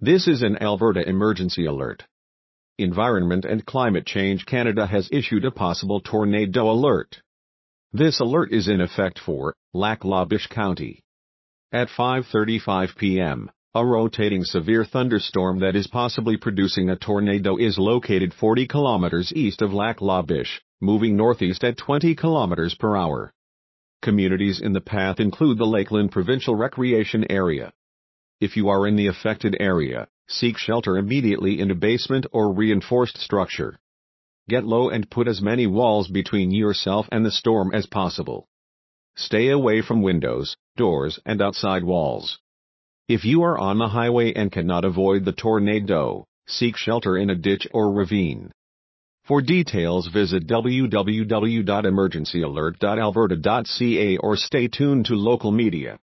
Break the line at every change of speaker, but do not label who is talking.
This is an Alberta emergency alert. Environment and Climate Change Canada has issued a possible tornado alert. This alert is in effect for Lac La Biche County. At 5:35 p.m., a rotating severe thunderstorm that is possibly producing a tornado is located 40 kilometers east of Lac La Biche, moving northeast at 20 kilometers per hour. Communities in the path include the Lakeland Provincial Recreation Area. If you are in the affected area, seek shelter immediately in a basement or reinforced structure. Get low and put as many walls between yourself and the storm as possible. Stay away from windows, doors, and outside walls. If you are on the highway and cannot avoid the tornado, seek shelter in a ditch or ravine. For details, visit www.emergencyalert.alberta.ca or stay tuned to local media.